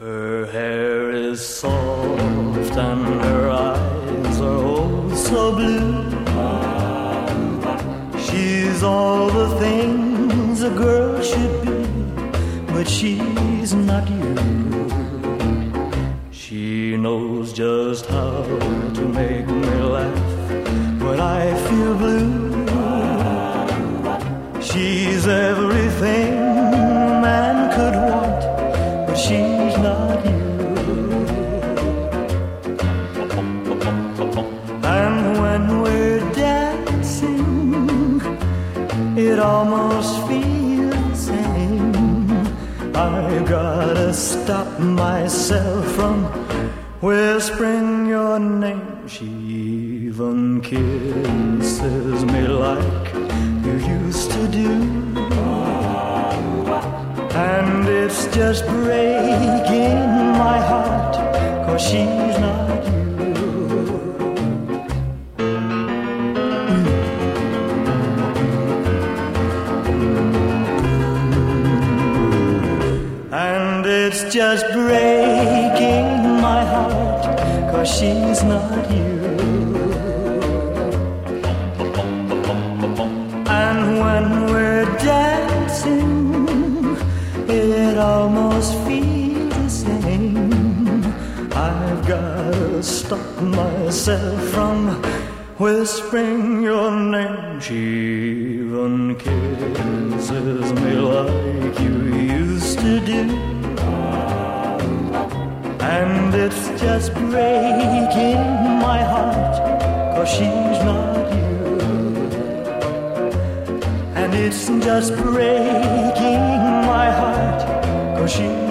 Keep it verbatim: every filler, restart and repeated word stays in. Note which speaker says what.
Speaker 1: Her hair is soft and her eyes are oh so blue. She's all the things a girl should be, but she's not you. She knows just how to make me laugh when I feel blue. She's everything a man could want, but she's not you. And when we're dancing, it almost feels the same. I gotta stop myself from whispering your name. She even kisses me like you used to do, and it's just breaking my heart, 'cause she's not you. And it's just breaking my heart, 'cause she's not you. And when we're dancing, it almost feels the same. I've gotta stop myself from whispering your name. She even kisses me like you used to do, and it's just breaking my heart, 'cause she's not you. And it's just breaking my heart, 'cause she's